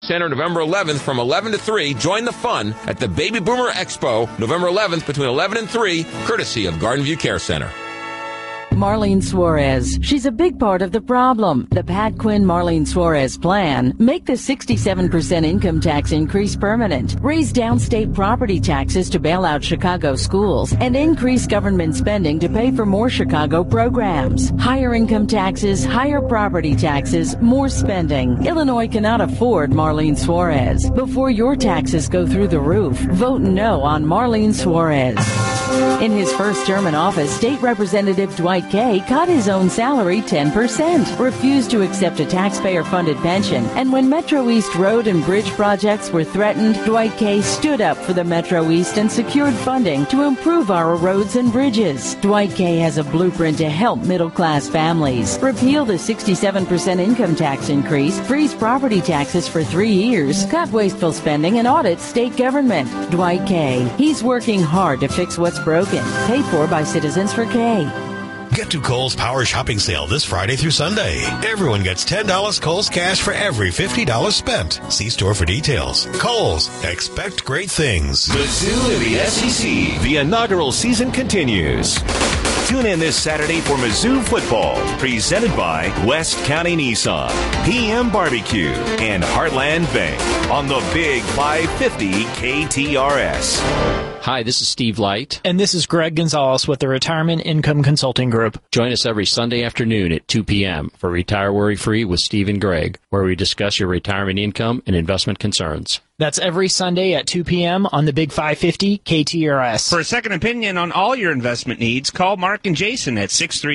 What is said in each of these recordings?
Center, November 11th from 11 to 3. Join the fun at the Baby Boomer Expo, November 11th between 11 and 3, courtesy of Garden View Care Center. Marlene Suarez. She's a big part of the problem. The Pat Quinn Marlene Suarez plan. Make the 67% income tax increase permanent. Raise downstate property taxes to bail out Chicago schools and increase government spending to pay for more Chicago programs. Higher income taxes, higher property taxes, more spending. Illinois cannot afford Marlene Suarez. Before your taxes go through the roof, vote no on Marlene Suarez. In his first term in office, State Representative Dwight Kay cut his own salary 10%, refused to accept a taxpayer-funded pension, and when Metro East road and bridge projects were threatened, Dwight Kay stood up for the Metro East and secured funding to improve our roads and bridges. Dwight Kay has a blueprint to help middle-class families. Repeal the 67% income tax increase, freeze property taxes for 3 years, cut wasteful spending, and audit state government. Dwight Kay. He's working hard to fix what's broken. Paid for by Citizens for Kay. Get to Kohl's Power Shopping Sale this Friday through Sunday. Everyone gets $10 Kohl's cash for every $50 spent. See store for details. Kohl's. Expect great things. Mizzou and the SEC. The inaugural season continues. Tune in this Saturday for Mizzou football, presented by West County Nissan, PM Barbecue, and Heartland Bank on the Big 550 KTRS. Hi, this is Steve Light. And this is Greg Gonzalez with the Retirement Income Consulting Group. Join us every Sunday afternoon at 2 p.m. for Retire Worry Free with Steve and Greg, where we discuss your retirement income and investment concerns. That's every Sunday at 2 p.m. on the Big 550 KTRS. For a second opinion on all your investment needs, call Mark and Jason at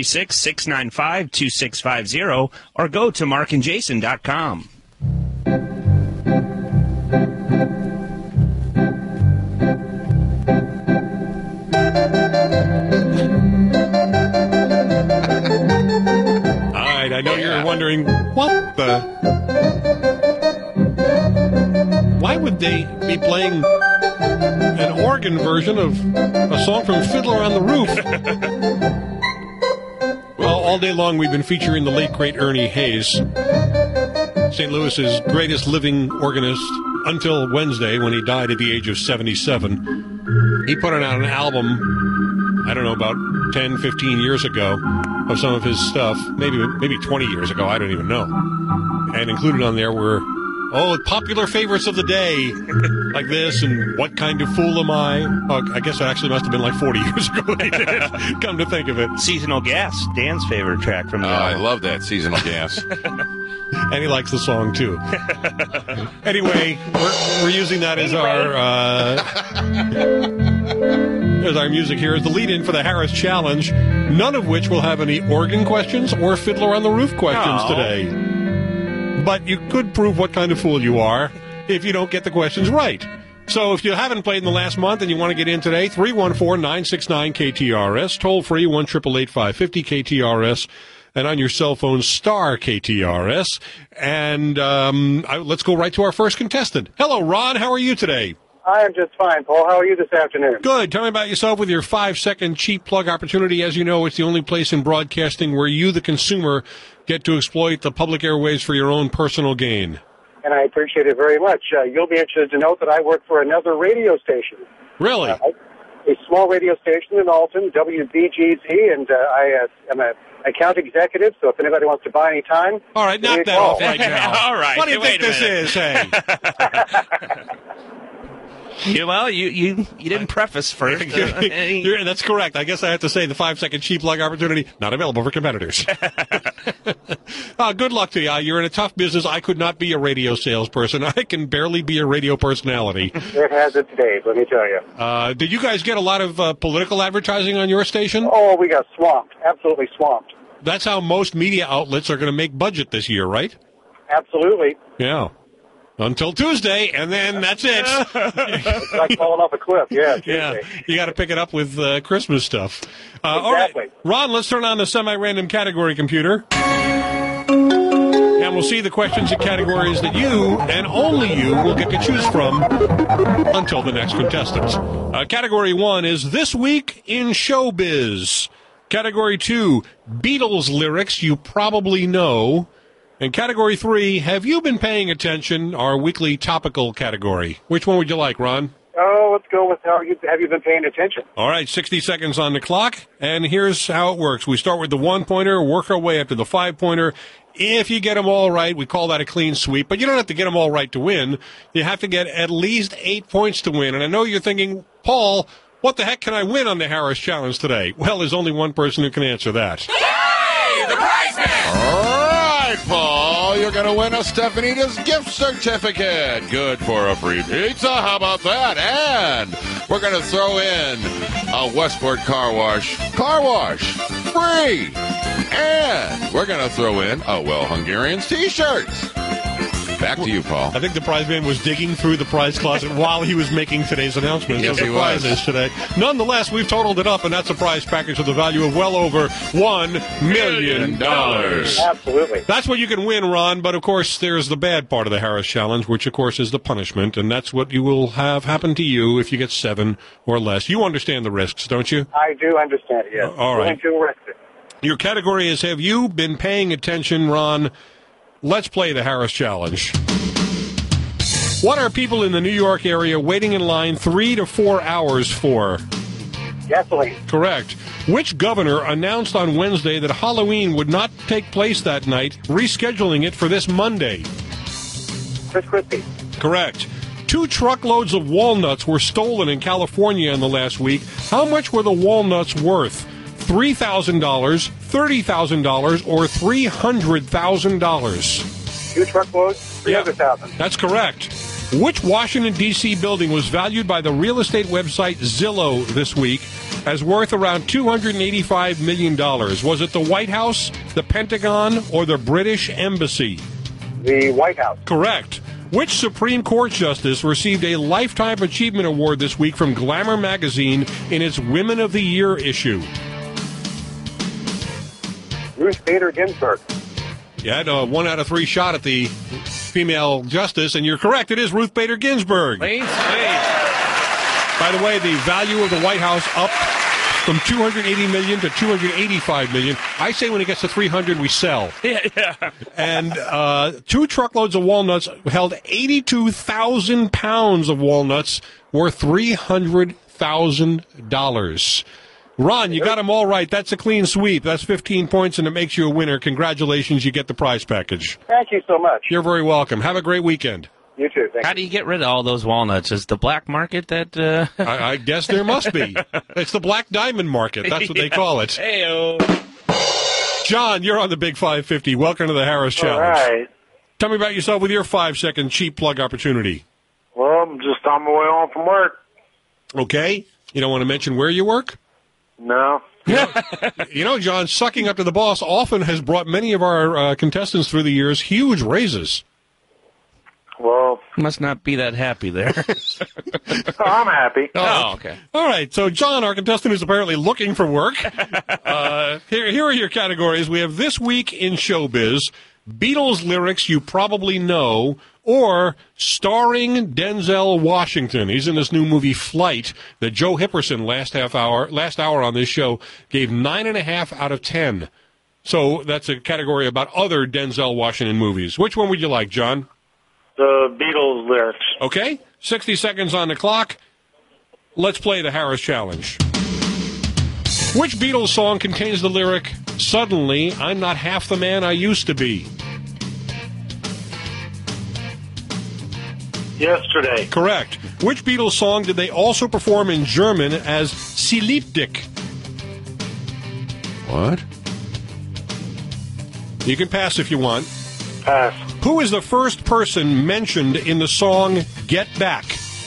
636-695-2650 or go to markandjason.com. All right, I know you're wondering, what the... Why would they be playing an organ version of a song from Fiddler on the Roof? Well, all day long we've been featuring the late, great Ernie Hayes, St. Louis's greatest living organist until Wednesday when he died at the age of 77. He put out an album, I don't know, about 10, 15 years ago of some of his stuff, maybe 20 years ago, I don't even know. And included on there were popular favorites of the day, like this, and What Kind of Fool Am I? Oh, I guess it actually must have been like 40 years ago they did it, come to think of it. Seasonal Gas, Dan's favorite track from the album. I love that, Seasonal Gas. And he likes the song, too. Anyway, we're using that as our music here as the lead-in for the Harris Challenge, none of which will have any organ questions or Fiddler on the Roof questions today. But you could prove what kind of fool you are if you don't get the questions right. So if you haven't played in the last month and you want to get in today, 314-969-KTRS, toll-free, 1-888-550-KTRS, and on your cell phone, star KTRS. And let's go right to our first contestant. Hello, Ron. How are you today? I am just fine, Paul. How are you this afternoon? Good. Tell me about yourself with your 5-second cheap plug opportunity. As you know, it's the only place in broadcasting where you, the consumer, get to exploit the public airwaves for your own personal gain. And I appreciate it very much. You'll be interested to note that I work for another radio station. Really? A small radio station in Alton, WBGZ, and I am an account executive, so if anybody wants to buy any time... All right, knock that off right now. All right. What do you think this is, hey? Well, you didn't preface first. That's correct. I guess I have to say the 5-second cheap plug opportunity, not available for competitors. Good luck to you. You're in a tough business. I could not be a radio salesperson. I can barely be a radio personality. It has its days, let me tell you. Did you guys get a lot of political advertising on your station? Oh, we got swamped. Absolutely swamped. That's how most media outlets are going to make budget this year, right? Absolutely. Yeah. Until Tuesday, and then that's it. It's like falling off a cliff, yeah. Tuesday. Yeah, you got to pick it up with Christmas stuff. Exactly. All right, Ron, let's turn on the semi-random category computer. And we'll see the questions and categories that you, and only you, will get to choose from until the next contestants. Category 1 is This Week in Showbiz. Category 2, Beatles lyrics you probably know. And category 3, have you been paying attention? Our weekly topical category. Which one would you like, Ron? Oh, let's go with have you been paying attention? All right, 60 seconds on the clock, and here's how it works. We start with the 1-pointer, work our way up to the 5-pointer. If you get them all right, we call that a clean sweep, but you don't have to get them all right to win. You have to get at least 8 points to win. And I know you're thinking, Paul, what the heck can I win on the Harris Challenge today? Well, there's only one person who can answer that. Yay! The prize man! All right, Paul, you're going to win a Stefanitas gift certificate. Good for a free pizza. How about that? And we're going to throw in a Westport car wash free. And we're going to throw in a Well Hungarians t-shirt. Back to you, Paul. I think the prize man was digging through the prize closet while he was making today's announcement. Yes, he was. Today. Nonetheless, we've totaled it up, and that's a prize package with a value of well over $1 million. Absolutely. That's what you can win, Ron, but of course there's the bad part of the Harris Challenge, which of course is the punishment, and that's what you will have happen to you if you get 7 or less. You understand the risks, don't you? I do understand it, yes. All right. Going to risk it. Your category is, have you been paying attention, Ron? Let's play the Harris Challenge. What are people in the New York area waiting in line 3 to 4 hours for? Gasoline. Correct. Which governor announced on Wednesday that Halloween would not take place that night, rescheduling it for this Monday? Chris Christie. Correct. 2 truckloads of walnuts were stolen in California in the last week. How much were the walnuts worth? $3,000, $30,000, or $300,000? 2 truckloads, $300,000. That's correct. Which Washington, D.C. building was valued by the real estate website Zillow this week as worth around $285 million? Was it the White House, the Pentagon, or the British Embassy? The White House. Correct. Which Supreme Court justice received a Lifetime Achievement Award this week from Glamour magazine in its Women of the Year issue? Ruth Bader Ginsburg. You had a 1 out of 3 shot at the female justice, and you're correct. It is Ruth Bader Ginsburg. Please. By the way, the value of the White House up from $280 million to $285 million. I say when it gets to 300, we sell. Yeah. And 2 truckloads of walnuts held 82,000 pounds of walnuts worth $300,000. Ron, you got them all right. That's a clean sweep. That's 15 points, and it makes you a winner. Congratulations. You get the prize package. Thank you so much. You're very welcome. Have a great weekend. You too. Thank How you. do you get rid of all those walnuts? Is the black market that... I guess there must be. It's the black diamond market. That's what they call it. Hey-o. John, you're on the Big 550. Welcome to the Harris Challenge. All right. Tell me about yourself with your 5-second cheap plug opportunity. Well, I'm just on my way home from work. Okay. You don't want to mention where you work? No. You know, John, sucking up to the boss often has brought many of our contestants through the years huge raises. Well, must not be that happy there. I'm happy. Oh, okay. All right. So, John, our contestant, is apparently looking for work. Here are your categories. We have This Week in Showbiz, Beatles lyrics you probably know, or starring Denzel Washington. He's in this new movie Flight that Joe Hipperson last hour on this show gave 9.5 out of 10. So that's a category about other Denzel Washington movies. Which one would you like, John? The Beatles lyrics. Okay, 60 seconds on the clock. Let's play the Harris Challenge. Which Beatles song contains the lyric, "Suddenly, I'm not half the man I used to be"? Yesterday. Correct. Which Beatles song did they also perform in German as Sie liebt dich? What? You can pass if you want. Pass. Who is the first person mentioned in the song Get Back?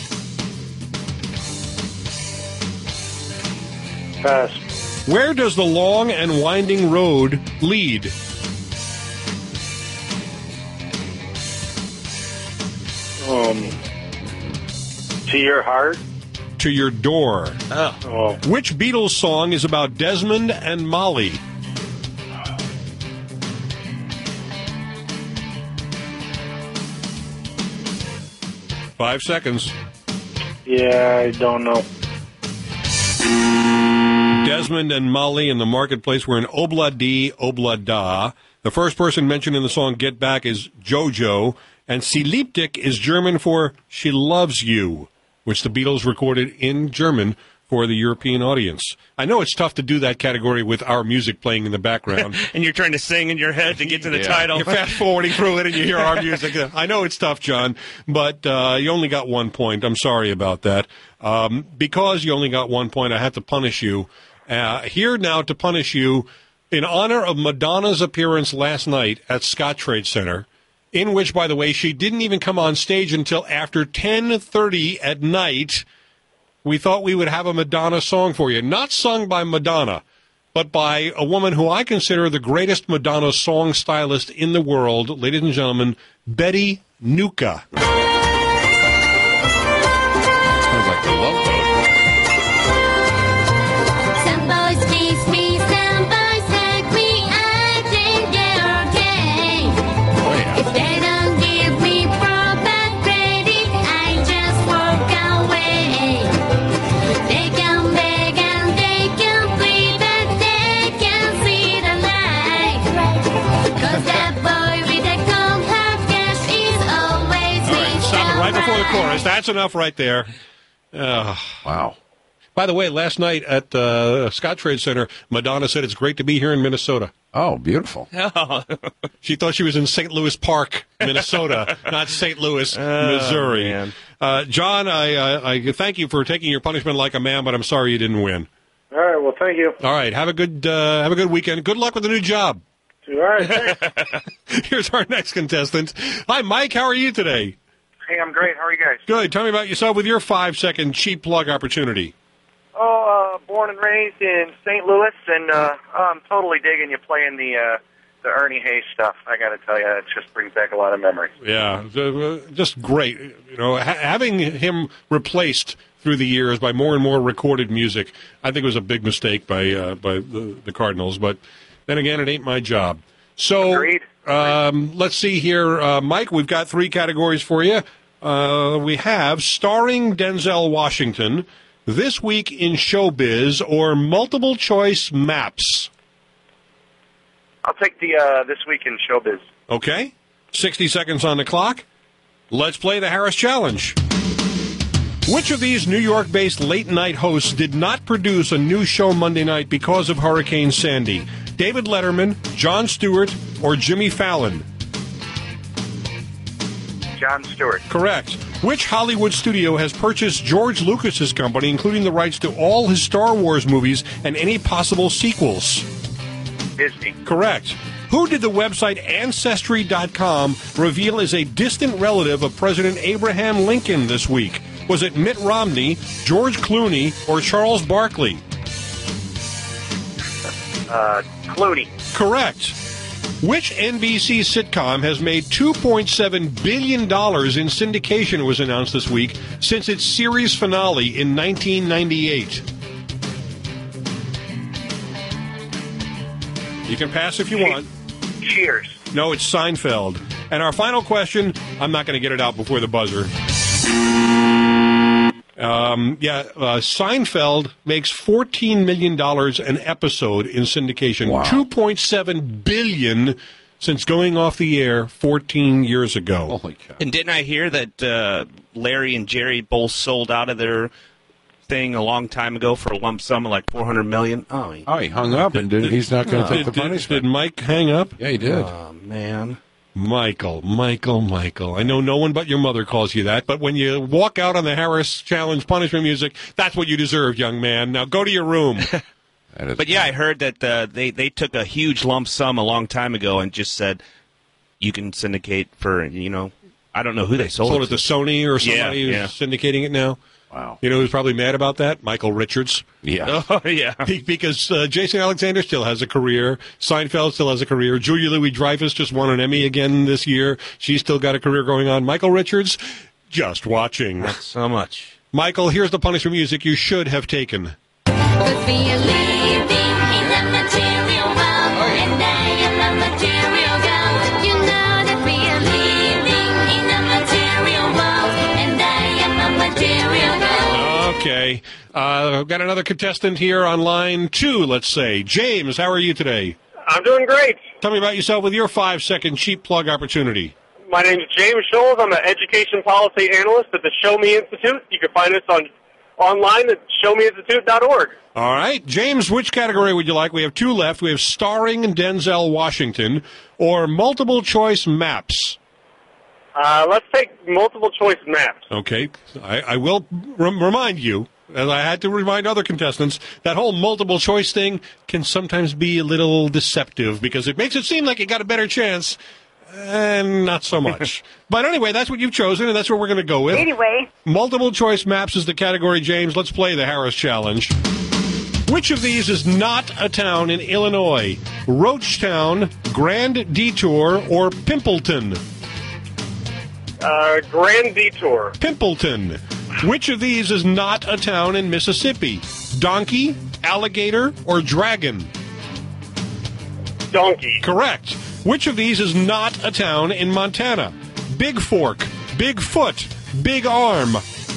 Pass. Where does the long and winding road lead? To your heart? To your door. Oh. Which Beatles song is about Desmond and Molly? Five seconds. Yeah, I don't know. Desmond and Molly in the marketplace were in Obla Di, Obla Da. The first person mentioned in the song Get Back is JoJo, and Sie liebt dich is German for She Loves You, which the Beatles recorded in German for the European audience. I know it's tough to do that category with our music playing in the background. And you're trying to sing in your head to get to the title. You're fast-forwarding through it and you hear our music. I know it's tough, John, but you only got 1 point. I'm sorry about that. Because you only got 1 point, I have to punish you. Here now to punish you, in honor of Madonna's appearance last night at Scottrade Center, in which, by the way, she didn't even come on stage until after 10:30 at night, we thought we would have a Madonna song for you. Not sung by Madonna, but by a woman who I consider the greatest Madonna song stylist in the world, ladies and gentlemen, Betty Nuka. Sounds like the Love Boat. Some boys kiss me, some boys hug me, I think they're okay. If they don't give me proper credit, I just walk away. They can beg and they can plead, but they can see the light. 'Cause that boy with the cold hard cash is always All right, stop it right before the chorus. That's enough right there. Wow. By the way, last night at the Scottrade Center, Madonna said it's great to be here in Minnesota. Oh, beautiful. She thought she was in St. Louis Park, Minnesota, not St. Louis, Missouri. Man. John, I thank you for taking your punishment like a man, but I'm sorry you didn't win. All right, well, thank you. All right, have a good weekend. Good luck with the new job. All right, thanks. Here's our next contestant. Hi, Mike. How are you today? Hey, I'm great. How are you guys? Good. Tell me about yourself with your 5-second cheap plug opportunity. Born and raised in St. Louis, and I'm totally digging you playing the Ernie Hayes stuff. I got to tell you, it just brings back a lot of memories. Yeah, just great. You know, having him replaced through the years by more and more recorded music, I think was a big mistake by the Cardinals. But then again, it ain't my job. So, Agreed. Let's see here, Mike. We've got 3 categories for you. We have starring Denzel Washington, This Week in Showbiz, or multiple choice maps. I'll take the This Week in Showbiz. Okay. 60 seconds on the clock. Let's play the Harris Challenge. Which of these New York-based late-night hosts did not produce a new show Monday night because of Hurricane Sandy? David Letterman, Jon Stewart, or Jimmy Fallon? Jon Stewart. Correct. Which Hollywood studio has purchased George Lucas's company, including the rights to all his Star Wars movies and any possible sequels? Disney. Correct. Who did the website Ancestry.com reveal as a distant relative of President Abraham Lincoln this week? Was it Mitt Romney, George Clooney, or Charles Barkley? Clooney. Correct. Which NBC sitcom has made $2.7 billion in syndication, it was announced this week, since its series finale in 1998? You can pass if you want. Cheers. No, it's Seinfeld. And our final question, I'm not going to get it out before the buzzer. Seinfeld makes $14 million an episode in syndication. Wow. $2.7 billion since going off the air 14 years ago. Holy cow. And didn't I hear that Larry and Jerry both sold out of their thing a long time ago for a lump sum of like $400 million? Oh, he hung up, and he's not going to take the punishment. Did Mike hang up? Yeah, he did. Oh, man. Michael. I know no one but your mother calls you that, but when you walk out on the Harris Challenge punishment music, that's what you deserve, young man. Now go to your room. But yeah, I heard that they took a huge lump sum a long time ago and just said you can syndicate for, I don't know who they sold it to Sony or somebody who's syndicating it now. Wow. You know who's probably mad about that? Michael Richards. Yeah. Oh, yeah. Because Jason Alexander still has a career. Seinfeld still has a career. Julia Louis-Dreyfus just won an Emmy again this year. She's still got a career going on. Michael Richards, just watching. Not so much. Michael, here's the punishment music you should have taken. Cause we are living in the material world, and I am a material girl. You know that we are living in the material world, and I am a material girl. Okay. I've got another contestant here on line 2, let's say. James, how are you today? I'm doing great. Tell me about yourself with your 5-second cheap plug opportunity. My name is James Scholes. I'm an education policy analyst at the Show Me Institute. You can find us online at showmeinstitute.org. All right. James, which category would you like? We have 2 left. We have starring Denzel Washington or multiple choice maps. Let's take multiple choice maps. Okay. I will remind you, as I had to remind other contestants, that whole multiple choice thing can sometimes be a little deceptive because it makes it seem like you got a better chance, and not so much. But anyway, that's what you've chosen, and that's what we're going to go with. Anyway. Multiple choice maps is the category, James. Let's play the Harris Challenge. Which of these is not a town in Illinois? Roachtown, Grand Detour, or Pimpleton? Grand Detour. Pimpleton. Which of these is not a town in Mississippi? Donkey, Alligator, or Dragon? Donkey. Correct. Which of these is not a town in Montana? Big Fork, Big Foot, Big Arm.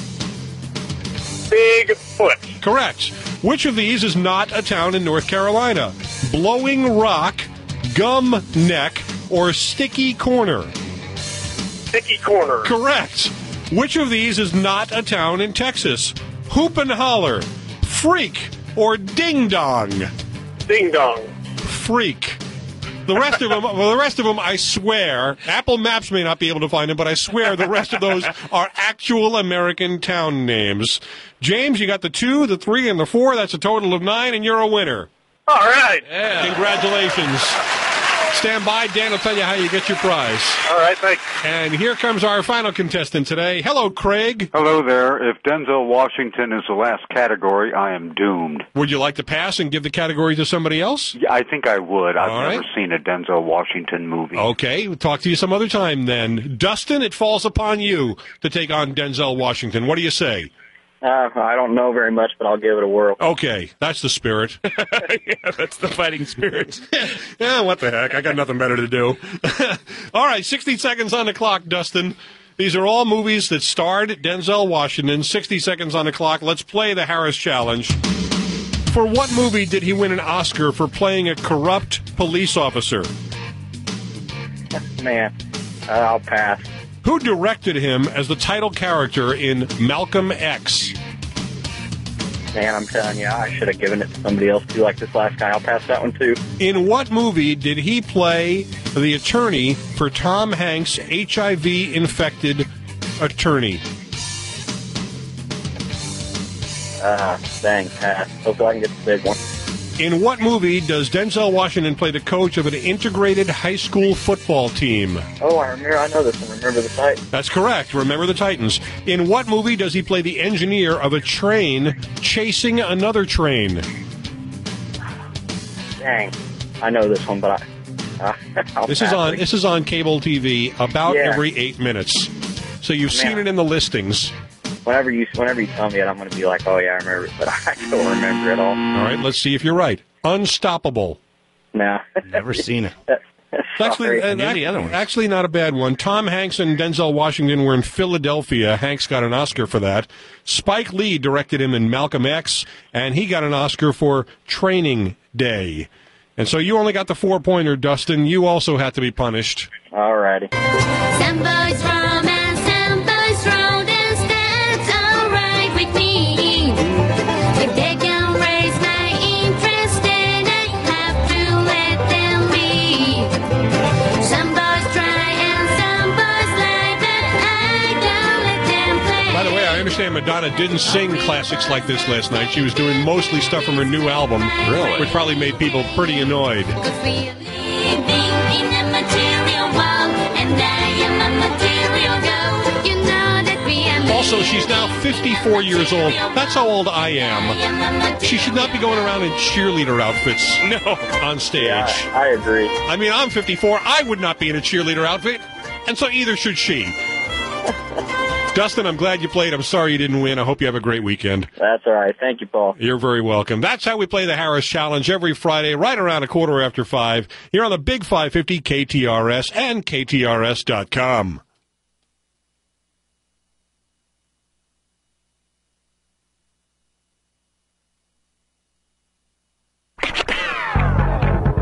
Big Foot. Correct. Which of these is not a town in North Carolina? Blowing Rock, Gum Neck, or Sticky Corner? Sticky Corner. Correct. Which of these is not a town in Texas? Hoop and Holler, Freak, or Ding Dong? Ding Dong. Freak. The rest of them, I swear, Apple Maps may not be able to find them, but I swear the rest of those are actual American town names. James, you got the 2, the 3, and the 4. That's a total of 9, and you're a winner. All right. Yeah. Congratulations. Stand by. Dan will tell you how you get your prize. All right, thanks. And here comes our final contestant today. Hello, Craig. Hello there. If Denzel Washington is the last category, I am doomed. Would you like to pass and give the category to somebody else? Yeah, I think I would. I've All never right. seen a Denzel Washington movie. Okay, we'll talk to you some other time then. Dustin, it falls upon you to take on Denzel Washington. What do you say? I don't know very much, but I'll give it a whirl. Okay, that's the spirit. Yeah, that's the fighting spirit. Yeah, what the heck? I got nothing better to do. All right, 60 seconds on the clock, Dustin. These are all movies that starred Denzel Washington. 60 seconds on the clock. Let's play the Harris Challenge. For what movie did he win an Oscar for playing a corrupt police officer? Man, I'll pass. Who directed him as the title character in Malcolm X? Man, I'm telling you, I should have given it to somebody else too, like this last guy. I'll pass that one too. In what movie did he play the attorney for Tom Hanks' HIV-infected attorney? Dang, pass. Hopefully I can get the big one. In what movie does Denzel Washington play the coach of an integrated high school football team? Oh, I know this one. Remember the Titans. That's correct. Remember the Titans. In what movie does he play the engineer of a train chasing another train? Dang, I know this one, but This is on cable TV about Yeah. every 8 minutes. So you've seen it in the listings. Whenever you tell me it, I'm going to be like, oh yeah, I remember it, but I don't remember it all. All right, let's see if you're right. Unstoppable. No. Never seen it. Actually not a bad one. Tom Hanks and Denzel Washington were in Philadelphia. Hanks got an Oscar for that. Spike Lee directed him in Malcolm X, and he got an Oscar for Training Day. And so you only got the 4-pointer, Dustin. You also had to be punished. All righty. Some boys romance, some boys rodents, that's alright with me. If they can raise my interest, then I have to let them be. Some boys try and some boys lie, but I don't let them play. By the way, I understand Madonna didn't sing classics like this last night. She was doing mostly stuff from her new album. Really? Which probably made people pretty annoyed. Cause we are living in a material world, and I am a material girl. You know that we are living. Also, she's now 54 years old. That's how old I am. She should not be going around in cheerleader outfits. No. On stage. Yeah, I agree. I mean, I'm 54. I would not be in a cheerleader outfit, and so either should she. Dustin, I'm glad you played. I'm sorry you didn't win. I hope you have a great weekend. That's all right. Thank you, Paul. You're very welcome. That's how we play the Harris Challenge every Friday, right around 5:15. Here on the Big 550 KTRS and KTRS.com. All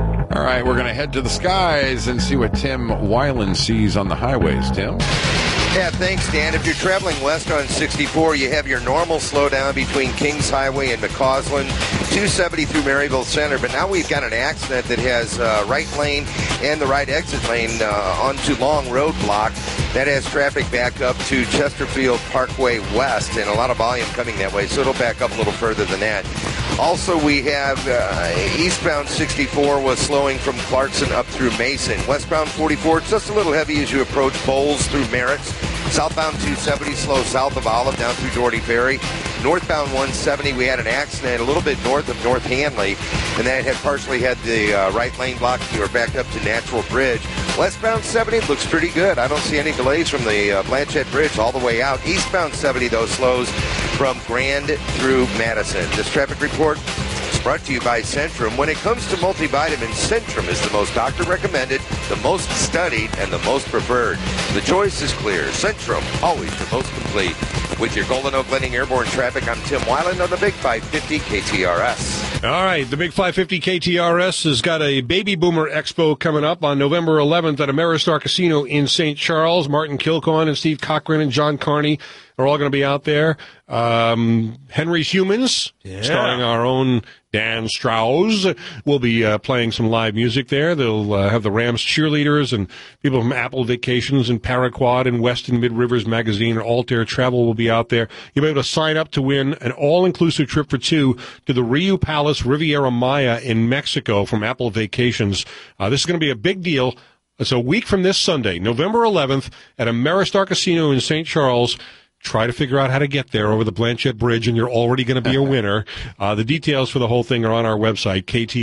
right, we're going to head to the skies and see what Tim Weiland sees on the highways. Tim? Yeah, thanks, Dan. If you're traveling west on 64, you have your normal slowdown between Kings Highway and McCausland, 270 through Maryville Center. But now we've got an accident that has right lane and the right exit lane onto Long Roadblock. That has traffic back up to Chesterfield Parkway West, and a lot of volume coming that way, so it'll back up a little further than that. Also, we have eastbound 64 was slowing from Clarkson up through Mason. Westbound 44, just a little heavy as you approach Bowles through Merritt's. Southbound 270 slow south of Olive down through Doherty Ferry. Northbound 170, we had an accident a little bit north of North Hanley, and that had partially had the right lane blocked. We were backed up to Natural Bridge. Westbound 70 looks pretty good. I don't see any delays from the Blanchette Bridge all the way out. Eastbound 70, though, slows from Grand through Madison. This traffic report is brought to you by Centrum. When it comes to multivitamins, Centrum is the most doctor-recommended, the most studied, and the most preferred. The choice is clear. Centrum, always the most complete. With your Golden Oak Landing Airborne traffic, I'm Tim Weiland on the Big 550 KTRS. All right, the Big 550 KTRS has got a Baby Boomer Expo coming up on November 11th at Ameristar Casino in St. Charles. Martin Kilcoyne and Steve Cochran and John Carney are all going to be out there. Henry's Humans, starring our own Dan Strauss, will be playing some live music there. They'll have the Rams cheerleaders and people from Apple Vacations and Paraquad and Weston Mid Rivers Magazine and Altair Travel will be out there. You'll be able to sign up to win an all-inclusive trip for two to the Rio Palace Riviera Maya in Mexico from Apple Vacations. This is going to be a big deal. It's a week from this Sunday, November 11th, at Ameristar Casino in St. Charles. Try to figure out how to get there over the Blanchette Bridge, and you're already going to be a winner. The details for the whole thing are on our website,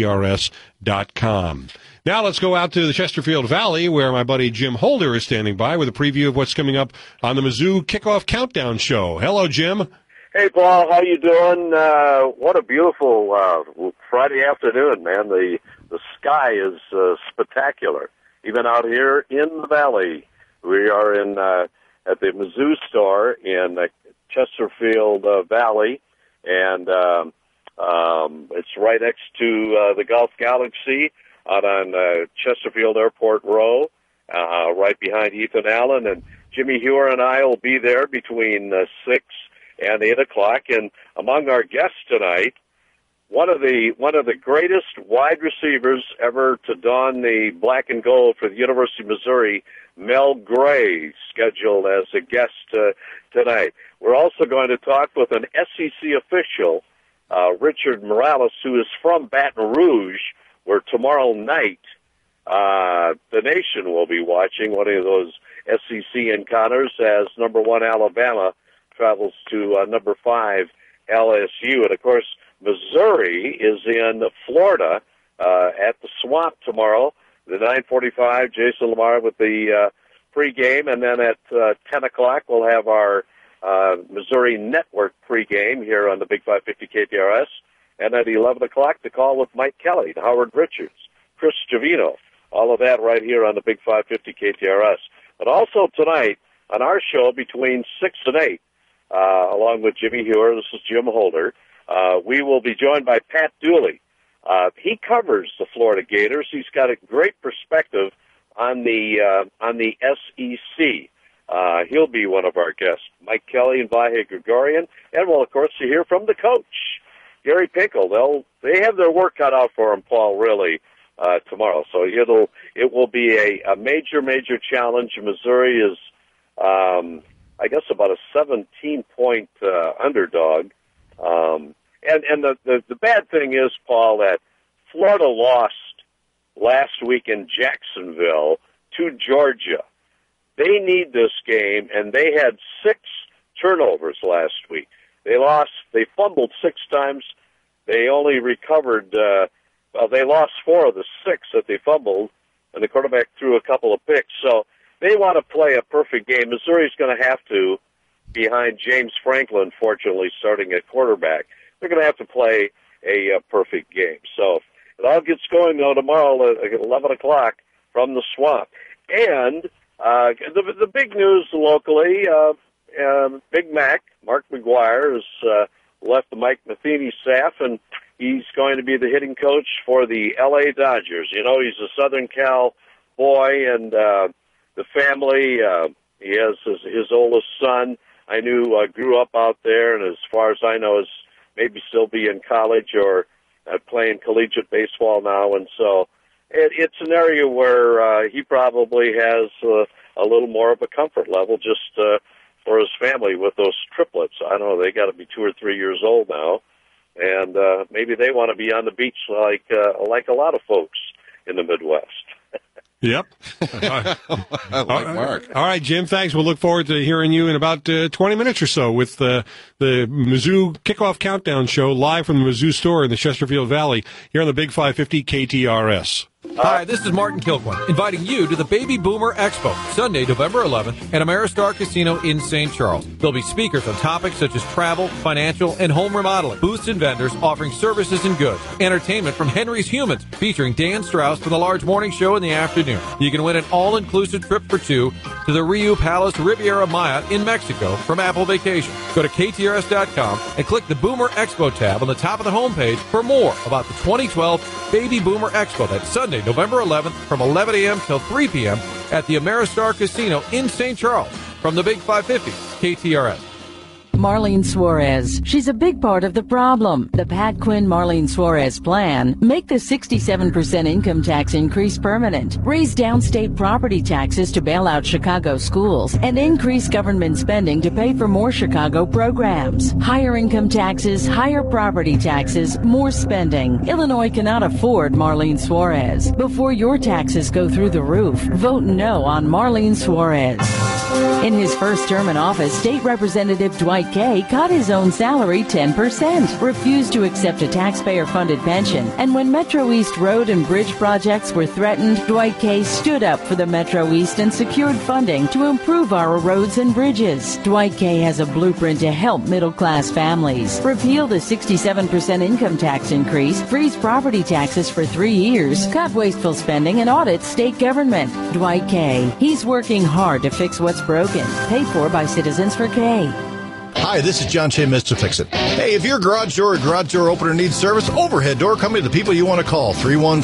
ktrs.com. Now let's go out to the Chesterfield Valley, where my buddy Jim Holder is standing by with a preview of what's coming up on the Mizzou Kickoff Countdown Show. Hello, Jim. Hey, Paul. How you doing? What a beautiful Friday afternoon, man. The sky is spectacular. Even out here in the valley, we are in at the Mizzou store in Chesterfield Valley, and it's right next to the Gulf Galaxy out on Chesterfield Airport Row, right behind Ethan Allen. And Jimmy Hewer and I will be there between 6 and 8 o'clock. And among our guests tonight, one of the greatest wide receivers ever to don the black and gold for the University of Missouri, Mel Gray, scheduled as a guest tonight. We're also going to talk with an SEC official, Richard Morales, who is from Baton Rouge, where tomorrow night the nation will be watching one of those SEC encounters as number 1 Alabama travels to number 5 LSU. And, of course, Missouri is in Florida at the Swamp tomorrow. The 9:45, Jason Lamar with the pregame, and then at 10 o'clock we'll have our Missouri Network pregame here on the Big 550 KTRS, and at 11 o'clock the call with Mike Kelly, Howard Richards, Chris Javino, all of that right here on the Big 550 KTRS. But also tonight on our show between 6 and 8, along with Jimmy Hewer, this is Jim Holder, we will be joined by Pat Dooley. He covers the Florida Gators. He's got a great perspective on the SEC. He'll be one of our guests. Mike Kelly and Vahe Gregorian, and we'll of course hear from the coach, Gary Pinkel. They have their work cut out for them, Paul, really tomorrow. So it will be a major challenge. Missouri is, I guess, about a 17-point underdog. And the bad thing is, Paul, that Florida lost last week in Jacksonville to Georgia. They need this game, and they had 6 turnovers last week. They fumbled 6 times. They only recovered, they lost 4 of the 6 that they fumbled, and the quarterback threw a couple of picks. So they want to play a perfect game. Missouri's going to have to, behind James Franklin, fortunately, starting at quarterback. They're going to have to play a perfect game. So it all gets going, though, tomorrow at 11 o'clock from the Swamp. And the big news locally, Big Mac, Mark McGuire, has left the Mike Matheny staff, and he's going to be the hitting coach for the L.A. Dodgers. You know, he's a Southern Cal boy, and the family, he has his oldest son, I knew grew up out there, and as far as I know, is maybe still be in college or playing collegiate baseball now. And so it's an area where he probably has a little more of a comfort level just for his family with those triplets. I don't know, they got to be 2 or 3 years old now, and maybe they want to be on the beach like a lot of folks in the Midwest. Yep. I like Mark. All right, Jim, thanks. We'll look forward to hearing you in about 20 minutes or so with the Mizzou Kickoff Countdown Show live from the Mizzou store in the Chesterfield Valley here on the Big 550 KTRS. Hi, this is Martin Kilcoin, inviting you to the Baby Boomer Expo, Sunday, November 11th, at Ameristar Casino in St. Charles. There'll be speakers on topics such as travel, financial, and home remodeling, booths and vendors offering services and goods, entertainment from Henry's Humans, featuring Dan Strauss for the large morning show in the afternoon. You can win an all-inclusive trip for two to the Rio Palace Riviera Maya in Mexico from Apple Vacation. Go to KTRS.com and click the Boomer Expo tab on the top of the homepage for more about the 2012 Baby Boomer Expo. That's Sunday, November 11th from 11 a.m. till 3 p.m. at the Ameristar Casino in St. Charles. From the Big 550, KTRS. Marlene Suarez. She's a big part of the problem. The Pat Quinn Marlene Suarez plan. Make the 67% income tax increase permanent. Raise downstate property taxes to bail out Chicago schools and increase government spending to pay for more Chicago programs. Higher income taxes, higher property taxes, more spending. Illinois cannot afford Marlene Suarez. Before your taxes go through the roof, vote no on Marlene Suarez. In his first term in office, State Representative Dwight Kay cut his own salary 10%, refused to accept a taxpayer-funded pension, and when Metro East road and bridge projects were threatened, Dwight Kay stood up for the Metro East and secured funding to improve our roads and bridges. Dwight Kay has a blueprint to help middle-class families. Repeal the 67% income tax increase, freeze property taxes for 3 years, cut wasteful spending, and audit state government. Dwight Kay. He's working hard to fix what's broken. Paid for by Citizens for Kay. Hi, this is John Shea, Mr. Fix-It. Hey, if your garage door or garage door opener needs service, Overhead Door Company, the people you want to call,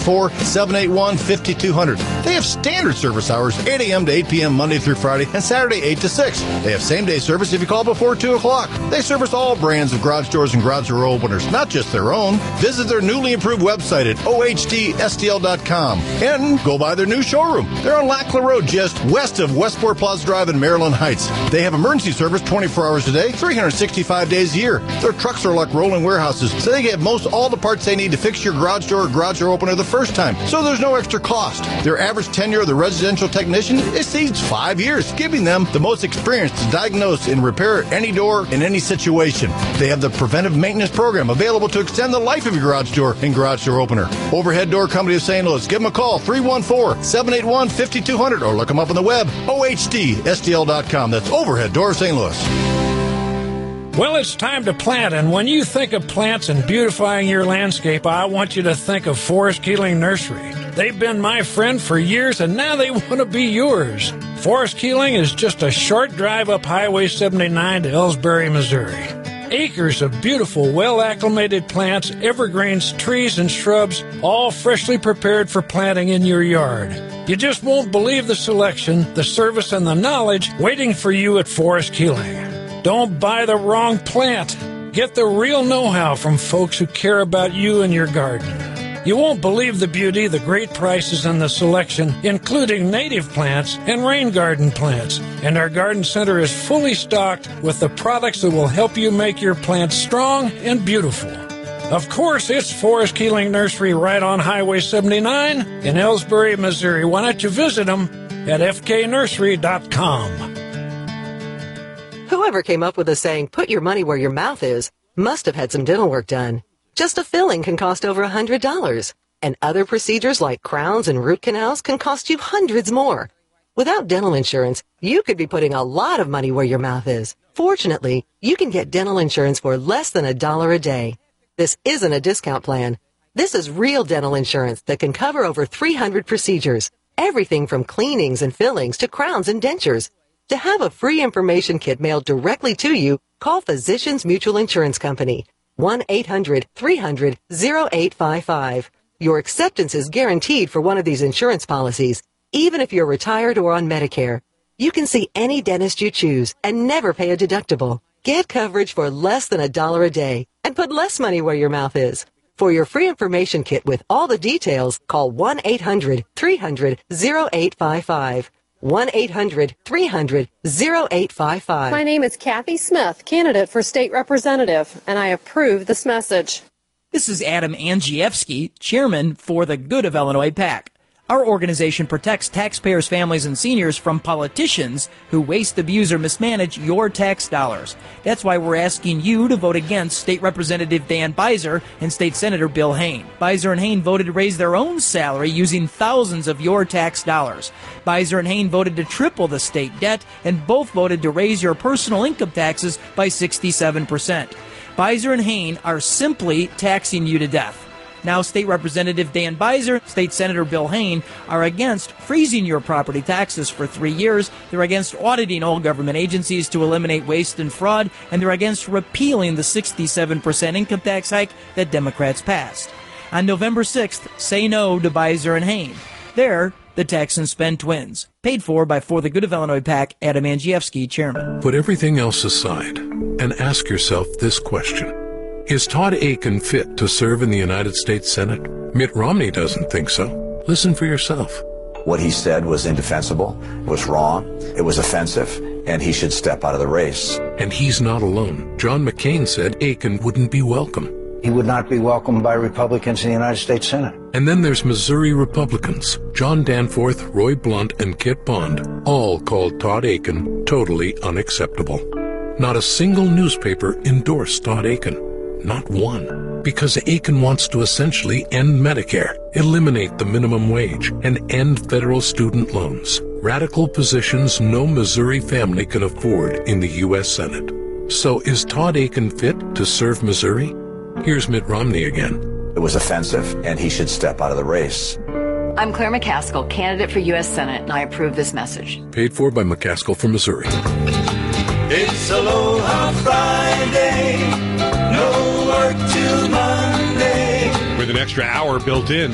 314-781-5200. They have standard service hours, 8 a.m. to 8 p.m. Monday through Friday, and Saturday, 8 to 6. They have same-day service if you call before 2 o'clock. They service all brands of garage doors and garage door openers, not just their own. Visit their newly improved website at OHDSTL.com and go by their new showroom. They're on Lackler Road, just west of Westport Plaza Drive in Maryland Heights. They have emergency service 24 hours a day, 365 days a year. Their trucks are like rolling warehouses, so they get most all the parts they need to fix your garage door or garage door opener the first time, so there's no extra cost. Their average tenure of the residential technician exceeds 5 years, giving them the most experience to diagnose and repair any door in any situation. They have the preventive maintenance program available to extend the life of your garage door and garage door opener. Overhead Door Company of St. Louis. Give them a call, 314-781-5200, or look them up on the web, OHDSTL.com. That's Overhead Door of St. Louis. Well, it's time to plant, and when you think of plants and beautifying your landscape, I want you to think of Forest Keeling Nursery. They've been my friend for years, and now they want to be yours. Forest Keeling is just a short drive up Highway 79 to Ellsbury, Missouri. Acres of beautiful, well-acclimated plants, evergreens, trees, and shrubs, all freshly prepared for planting in your yard. You just won't believe the selection, the service, and the knowledge waiting for you at Forest Keeling. Don't buy the wrong plant. Get the real know-how from folks who care about you and your garden. You won't believe the beauty, the great prices, and the selection, including native plants and rain garden plants. And our garden center is fully stocked with the products that will help you make your plants strong and beautiful. Of course, it's Forest Keeling Nursery right on Highway 79 in Ellsbury, Missouri. Why don't you visit them at fknursery.com. Whoever came up with the saying, put your money where your mouth is, must have had some dental work done. Just a filling can cost over $100. And other procedures like crowns and root canals can cost you hundreds more. Without dental insurance, you could be putting a lot of money where your mouth is. Fortunately, you can get dental insurance for less than $1 a day. This isn't a discount plan. This is real dental insurance that can cover over 300 procedures. Everything from cleanings and fillings to crowns and dentures. To have a free information kit mailed directly to you, call Physicians Mutual Insurance Company. 1-800-300-0855. Your acceptance is guaranteed for one of these insurance policies, even if you're retired or on Medicare. You can see any dentist you choose and never pay a deductible. Get coverage for less than $1 a day and put less money where your mouth is. For your free information kit with all the details, call 1-800-300-0855. 1-800-300-0855. My name is Kathy Smith, candidate for state representative, and I approve this message. This is Adam Andrzejewski, chairman for the Good of Illinois PAC. Our organization protects taxpayers, families, and seniors from politicians who waste, abuse, or mismanage your tax dollars. That's why we're asking you to vote against State Representative Dan Beiser and State Senator Bill Hayne. Beiser and Hayne voted to raise their own salary using thousands of your tax dollars. Beiser and Hayne voted to triple the state debt, and both voted to raise your personal income taxes by 67%. Beiser and Hayne are simply taxing you to death. Now, State Representative Dan Beiser, State Senator Bill Hayne are against freezing your property taxes for 3 years. They're against auditing all government agencies to eliminate waste and fraud. And they're against repealing the 67% income tax hike that Democrats passed. On November 6th, say no to Beiser and Hayne. They're the Tax and Spend twins. Paid for by For the Good of Illinois PAC, Adam Andrzejewski, chairman. Put everything else aside and ask yourself this question. Is Todd Akin fit to serve in the United States Senate? Mitt Romney doesn't think so. Listen for yourself. What he said was indefensible, was wrong, it was offensive, and he should step out of the race. And he's not alone. John McCain said Akin wouldn't be welcome. He would not be welcomed by Republicans in the United States Senate. And then there's Missouri Republicans. John Danforth, Roy Blunt, and Kit Bond all called Todd Akin totally unacceptable. Not a single newspaper endorsed Todd Akin. Not one. Because Akin wants to essentially end Medicare, eliminate the minimum wage, and end federal student loans. Radical positions no Missouri family can afford in the U.S. Senate. So is Todd Akin fit to serve Missouri? Here's Mitt Romney again. It was offensive, and he should step out of the race. I'm Claire McCaskill, candidate for U.S. Senate, and I approve this message. Paid for by McCaskill from Missouri. It's Aloha Friday, no work till Monday. With an extra hour built in.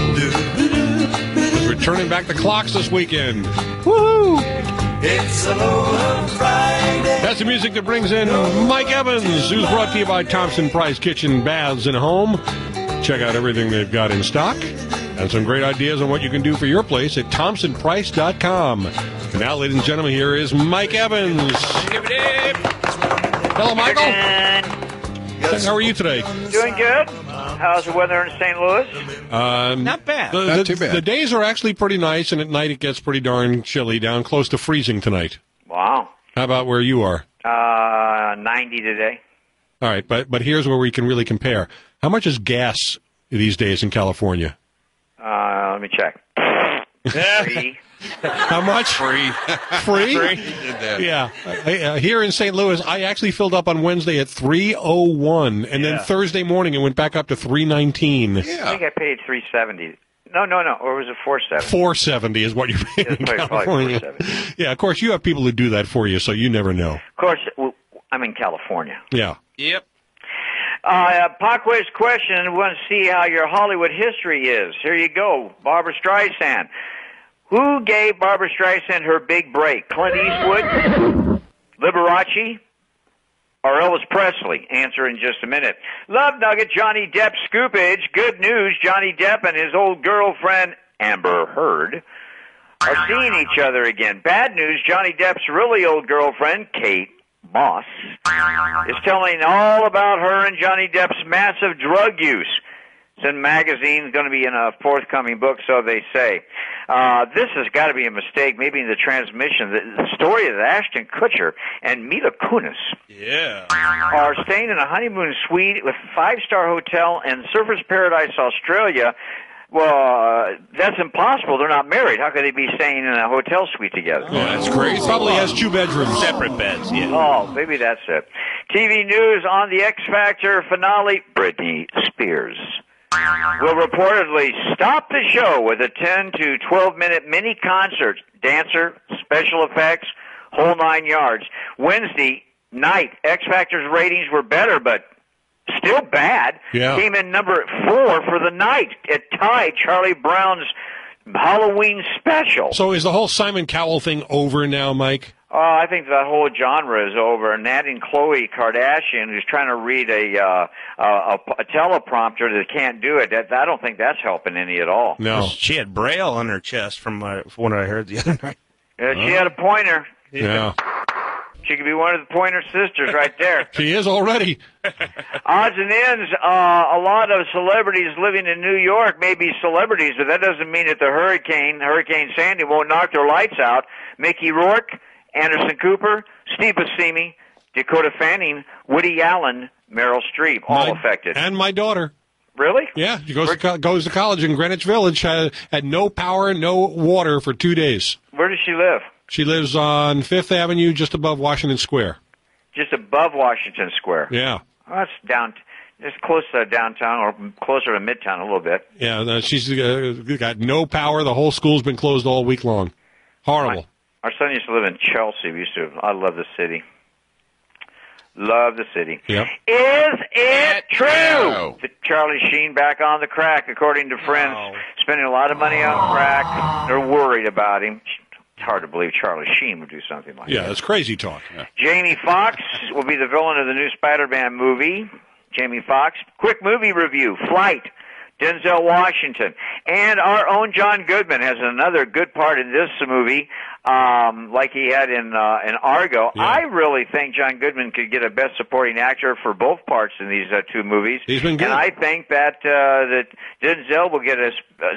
We're turning back the clocks this weekend. Woohoo! It's Aloha Friday. That's the music that brings in Mike Evans, who's brought to you by Thompson Price Kitchen, Baths, and Home. Check out everything they've got in stock and some great ideas on what you can do for your place at ThompsonPrice.com. And now, ladies and gentlemen, here is Mike Evans. Hello, Michael. Yes. How are you today? Doing good. How's the weather in St. Louis? Not bad. Not too bad. The days are actually pretty nice, and at night it gets pretty darn chilly, down close to freezing tonight. Wow. How about where you are? 90 today. All right, but here's where we can really compare. How much is gas these days in California? Let me check. Free. How much? Free. Free? Yeah. Here in St. Louis, I actually filled up on Wednesday at $3.01, and then Thursday morning it went back up to $3.19. I think I paid $3.70. No. Or was it $4.70? $4.70 is what you're paying in California. Yeah, of course, you have people who do that for you, so you never know. Of course, I'm in California. Yeah. Yep. Pop quiz question. We want to see how your Hollywood history is. Here you go. Barbra Streisand. Who gave Barbra Streisand her big break? Clint Eastwood, Liberace, or Elvis Presley? Answer in just a minute. Love Nugget, Johnny Depp scoopage. Good news, Johnny Depp and his old girlfriend, Amber Heard, are seeing each other again. Bad news, Johnny Depp's really old girlfriend, Kate Moss, is telling all about her and Johnny Depp's massive drug use. It's in magazines, going to be in a forthcoming book, so they say. This has got to be a mistake, maybe in the transmission. The story of Ashton Kutcher and Mila Kunis are staying in a honeymoon suite with a five-star hotel in Surfers Paradise, Australia. Well, that's impossible. They're not married. How could they be staying in a hotel suite together? Oh, that's crazy. Probably has 2 bedrooms. Separate beds, yeah. Oh, maybe that's it. TV news on the X Factor finale, Britney Spears will reportedly stop the show with a 10 to 12-minute mini concert, dancer, special effects, whole 9 yards. Wednesday night, X Factor's ratings were better, but Still bad. Yeah. Came in number 4 for the night. It tied Charlie Brown's Halloween special. So is the whole Simon Cowell thing over now, Mike? I think that whole genre is over. And adding Khloe Kardashian, who's trying to read a teleprompter that can't do it, I don't think that's helping any at all. No. She had Braille on her chest from what I heard the other night. She had a pointer. Yeah. She could be one of the Pointer Sisters right there. She is already. Odds and ends, a lot of celebrities living in New York may be celebrities, but that doesn't mean that the Hurricane Sandy, won't knock their lights out. Mickey Rourke, Anderson Cooper, Steve Buscemi, Dakota Fanning, Woody Allen, Meryl Streep, all affected. And my daughter. Really? Yeah, she goes to college in Greenwich Village, had no power, no water for 2 days. Where does she live? She lives on 5th Avenue, just above Washington Square. Just above Washington Square. Yeah. Well, that's just close to downtown, or closer to Midtown a little bit. Yeah, she's got no power. The whole school's been closed all week long. Horrible. Our son used to live in Chelsea. I love the city. Love the city. Yep. Is it true that Charlie Sheen back on the crack, according to friends, spending a lot of money on crack? They're worried about him. It's hard to believe Charlie Sheen would do something like that. Yeah, that's crazy talk. Yeah. Jamie Foxx will be the villain of the new Spider-Man movie. Jamie Foxx. Quick movie review. Flight. Denzel Washington. And our own John Goodman has another good part in this movie, like he had in Argo. Yeah. I really think John Goodman could get a Best Supporting Actor for both parts in these two movies. He's been good. And I think that that Denzel will get an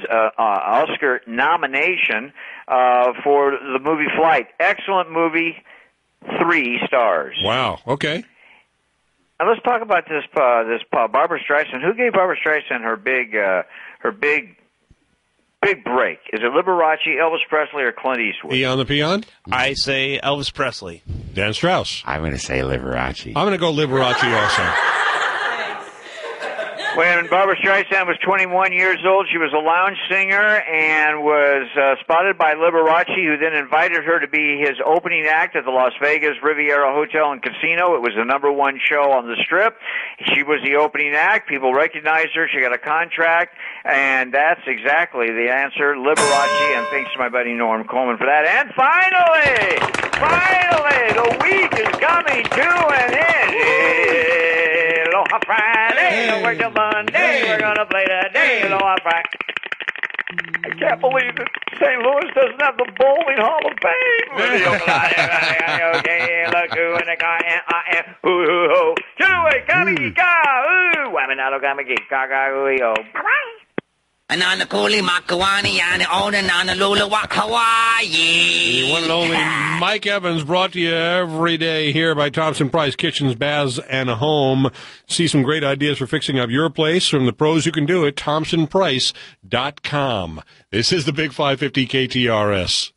Oscar nomination for the movie Flight. Excellent movie, 3 stars. Wow. Okay. Now let's talk about this Barbra Streisand. Who gave Barbra Streisand her big break? Is it Liberace, Elvis Presley, or Clint Eastwood? Eon the Peon? I say Elvis Presley. Dan Strauss. I'm going to say Liberace. I'm going to go Liberace also. When Barbra Streisand was 21 years old, she was a lounge singer and was spotted by Liberace, who then invited her to be his opening act at the Las Vegas Riviera Hotel and Casino. It was the #1 show on the Strip. She was the opening act. People recognized her. She got a contract, and that's exactly the answer, Liberace. And thanks to my buddy Norm Coleman for that. And finally, the week is coming to an end. Aloha Friday, work till Monday, we're gonna play today, Aloha Friday. I can't believe that St. Louis doesn't have the Bowling Hall of Fame. Okay, look who in the car, and I am, hoo-hoo-ho, two-way, kami-ka, ooh, waminado, kami-ki, kaka-hoo-yo. Bye-bye. Anana Kuli Makawani and Onanana Lula Hawaii. The one and only Mike Evans, brought to you every day here by Thompson Price Kitchens, Baths, and Home. See some great ideas for fixing up your place from the pros who can do it. ThompsonPrice.com. This is the Big 550 KTRS.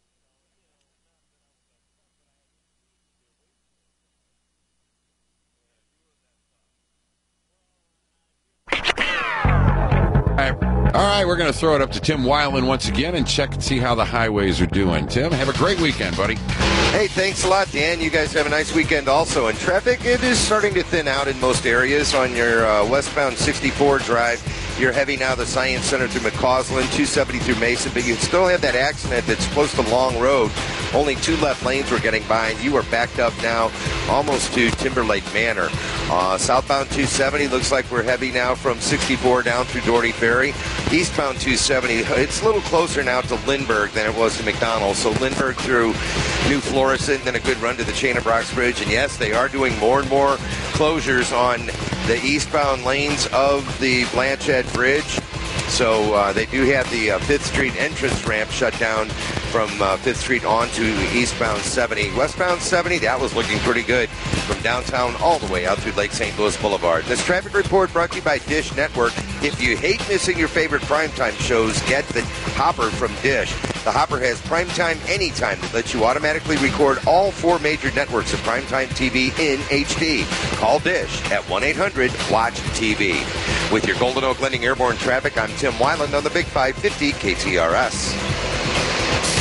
All right, we're going to throw it up to Tim Weiland once again and check and see how the highways are doing. Tim, have a great weekend, buddy. Hey, thanks a lot, Dan. You guys have a nice weekend also. And traffic, it is starting to thin out in most areas. On your westbound 64 drive, you're heavy now the Science Center through McCausland, 270 through Mason, but you still have that accident that's close to Long Road. Only 2 left lanes were getting by, and you are backed up now almost to Timberlake Manor. Southbound 270 looks like we're heavy now from 64 down through Doherty Ferry. Eastbound 270, it's a little closer now to Lindbergh than it was to McDonald. So Lindbergh through New Florissant, then a good run to the Chain of Rocks Bridge. And yes, they are doing more and more closures on the eastbound lanes of the Blanchette Bridge. So they do have the 5th Street entrance ramp shut down from 5th Street onto eastbound 70. Westbound 70, that was looking pretty good from downtown all the way out through Lake St. Louis Boulevard. This traffic report brought to you by Dish Network. If you hate missing your favorite primetime shows, get the Hopper from Dish. The Hopper has primetime anytime that lets you automatically record all 4 major networks of primetime TV in HD. Call Dish at 1-800-WATCH-TV. With your Golden Oak Lending Airborne traffic, I'm Tim Weiland on the Big 550 KTRS.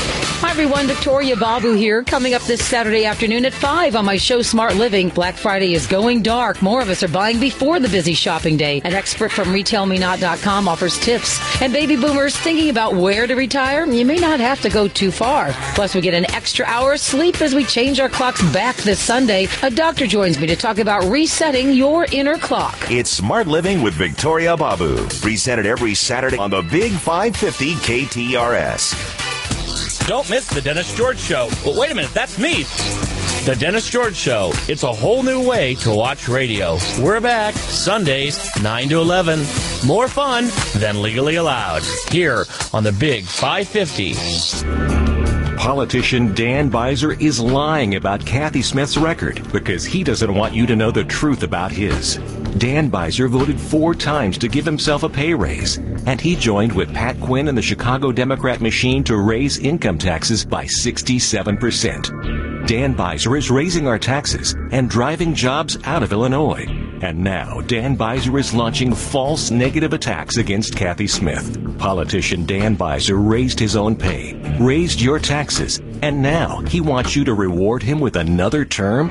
Hi, everyone. Victoria Babu here. Coming up this Saturday afternoon at 5 on my show, Smart Living. Black Friday is going dark. More of us are buying before the busy shopping day. An expert from RetailMeNot.com offers tips. And baby boomers thinking about where to retire? You may not have to go too far. Plus, we get an extra hour of sleep as we change our clocks back this Sunday. A doctor joins me to talk about resetting your inner clock. It's Smart Living with Victoria Babu. Presented every Saturday on the Big 550 KTRS. Don't miss the Dennis George Show. Well, wait a minute, that's me. The Dennis George Show. It's a whole new way to watch radio. We're back Sundays, 9 to 11. More fun than legally allowed. Here on the Big 550. Politician Dan Beiser is lying about Kathy Smith's record because he doesn't want you to know the truth about his. Dan Beiser voted 4 times to give himself a pay raise, and he joined with Pat Quinn and the Chicago Democrat machine to raise income taxes by 67%. Dan Beiser is raising our taxes and driving jobs out of Illinois. And now, Dan Beiser is launching false negative attacks against Kathy Smith. Politician Dan Beiser raised his own pay, raised your taxes, and now he wants you to reward him with another term?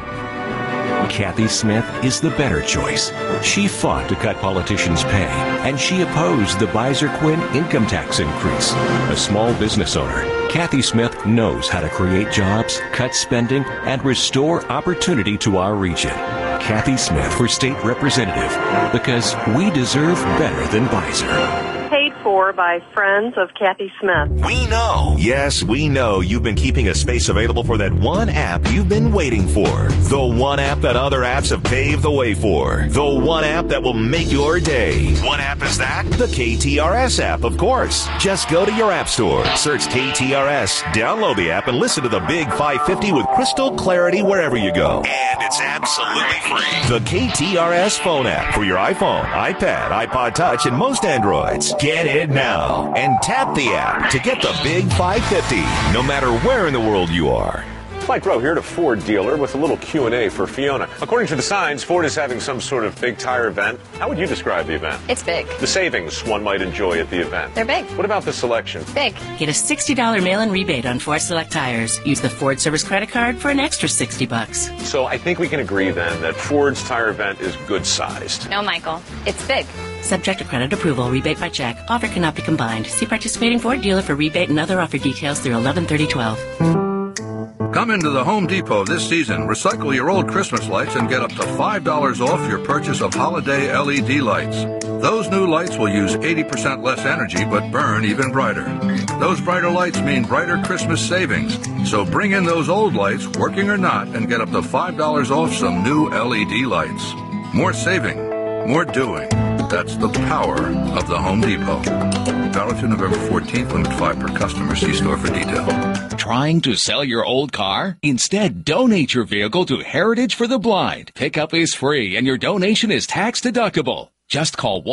Kathy Smith is the better choice. She fought to cut politicians' pay, and she opposed the Beiser-Quinn income tax increase. A small business owner, Kathy Smith knows how to create jobs, cut spending, and restore opportunity to our region. Kathy Smith for state representative, because we deserve better than Beiser. Paid for by friends of Kathy Smith. We know. Yes, we know you've been keeping a space available for that one app you've been waiting for. The one app that other apps have paved the way for. The one app that will make your day. What app is that? The KTRS app, of course. Just go to your app store, search KTRS, download the app, and listen to the Big 550 with crystal clarity wherever you go. And it's absolutely free. The KTRS phone app for your iPhone, iPad, iPod Touch, and most Androids. Get it now and tap the app to get the Big 550, no matter where in the world you are. Mike Rowe here at a Ford dealer with a little Q&A for Fiona. According to the signs, Ford is having some sort of big tire event. How would you describe the event? It's big. The savings one might enjoy at the event. They're big. What about the selection? Big. Get a $60 mail-in rebate on Ford Select tires. Use the Ford Service credit card for an extra $60. So I think we can agree then that Ford's tire event is good-sized. No, Michael. It's big. Subject to credit approval. Rebate by check. Offer cannot be combined. See participating Ford dealer for rebate and other offer details through 11/30/12. Come into the Home Depot this season. Recycle your old Christmas lights and get up to $5 off your purchase of holiday LED lights. Those new lights will use 80% less energy but burn even brighter. Those brighter lights mean brighter Christmas savings. So bring in those old lights, working or not, and get up to $5 off some new LED lights. More saving, more doing. That's the power of the Home Depot. Valid through November 14th, limit 5 per customer. See store for detail. Trying to sell your old car? Instead, donate your vehicle to Heritage for the Blind. Pickup is free and your donation is tax deductible. Just call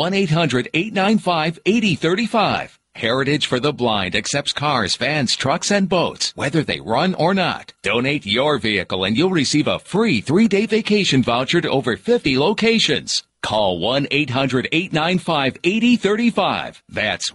1-800-895-8035. Heritage for the Blind accepts cars, vans, trucks, and boats, whether they run or not. Donate your vehicle and you'll receive a free 3-day vacation voucher to over 50 locations. Call 1-800-895-8035. That's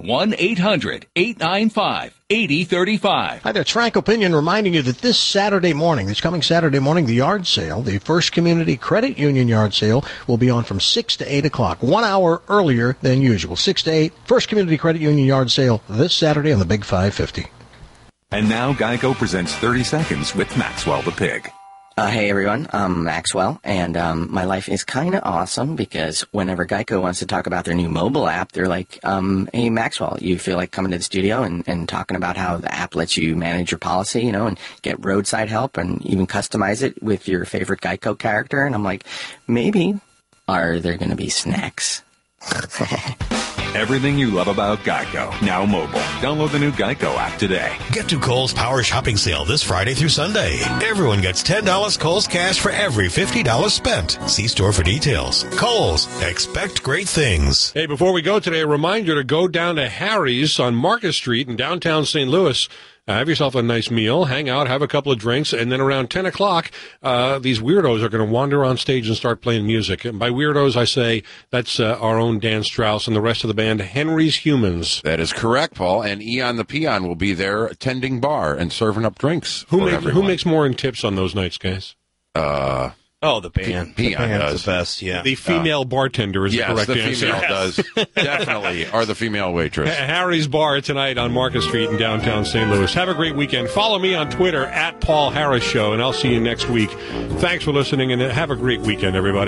1-800-895-8035. Hi there, it's Frank Opinion reminding you that this coming Saturday morning, the yard sale, the First Community Credit Union yard sale, will be on from 6 to 8 o'clock, 1 hour earlier than usual. 6 to 8, First Community Credit Union yard sale this Saturday on the Big 550. And now Geico presents 30 Seconds with Maxwell the Pig. Hey everyone, I'm Maxwell, and my life is kind of awesome because whenever Geico wants to talk about their new mobile app, they're like, hey Maxwell, you feel like coming to the studio and talking about how the app lets you manage your policy, and get roadside help and even customize it with your favorite Geico character. And I'm like, maybe. Are there going to be snacks? Everything you love about Geico, now mobile. Download the new Geico app today. Get to Kohl's Power Shopping Sale this Friday through Sunday. Everyone gets $10 Kohl's cash for every $50 spent. See store for details. Kohl's, expect great things. Hey, before we go today, a reminder to go down to Harry's on Market Street in downtown St. Louis. Have yourself a nice meal, hang out, have a couple of drinks, and then around 10 o'clock, these weirdos are going to wander on stage and start playing music. And by weirdos, I say that's our own Dan Strauss and the rest of the band, Henry's Humans. That is correct, Paul. And Eon the Peon will be there tending bar and serving up drinks. Who makes more in tips on those nights, guys? The band. Peon does. The best, yeah. The female bartender is the correct answer. Yes, the female does. Definitely. Or the female waitress. Harry's Bar tonight on Market Street in downtown St. Louis. Have a great weekend. Follow me on Twitter at Paul Harris Show, and I'll see you next week. Thanks for listening, and have a great weekend, everybody.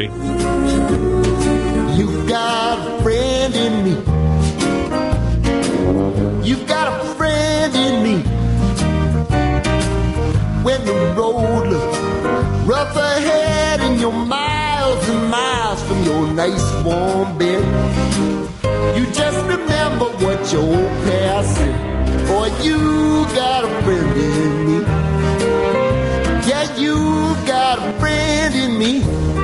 You've got a friend in me. You've got a friend in me. When the road looks rough ahead and you're miles and miles from your nice warm bed, you just remember what your old past said. Boy, you got a friend in me. Yeah, you got a friend in me.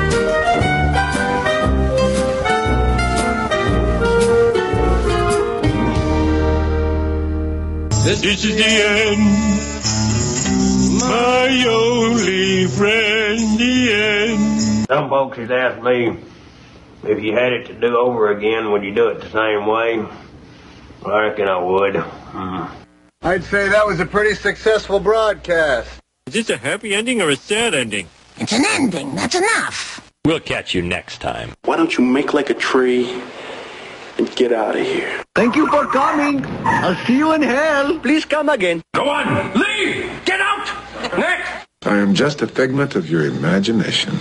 This is the end. My only friend, the end. Some folks has asked me if you had it to do over again, would you do it the same way? Well, I reckon I would. I'd say that was a pretty successful broadcast. Is this a happy ending or a sad ending? It's an ending. That's enough. We'll catch you next time. Why don't you make like a tree and get out of here? Thank you for coming. I'll see you in hell. Please come again. Go on, leave! Get out! Next! I am just a figment of your imagination.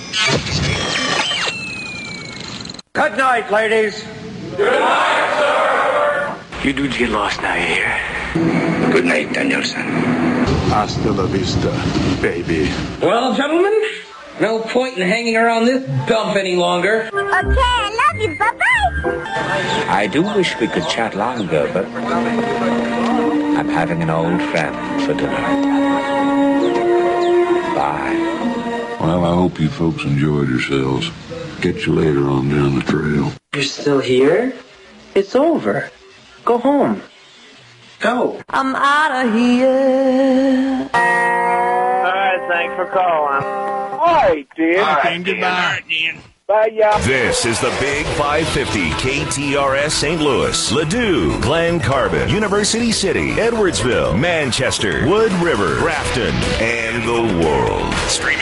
Good night, ladies. Good night, sir! You dudes get lost now, you hear? Good night, Danielson. Hasta la vista, baby. Well, gentlemen, no point in hanging around this dump any longer. Okay, I love you. Bye-bye. I do wish we could chat longer, but I'm having an old friend for dinner. Bye. Well, I hope you folks enjoyed yourselves. Get you later on down the trail. You're still here? It's over. Go home. Go. I'm out of here. All right, thanks for calling. All right, dear. All right, goodbye. Bye, y'all. This is the Big 550 KTRS St. Louis, Ladue, Glen Carbon, University City, Edwardsville, Manchester, Wood River, Grafton, and the world. Streaming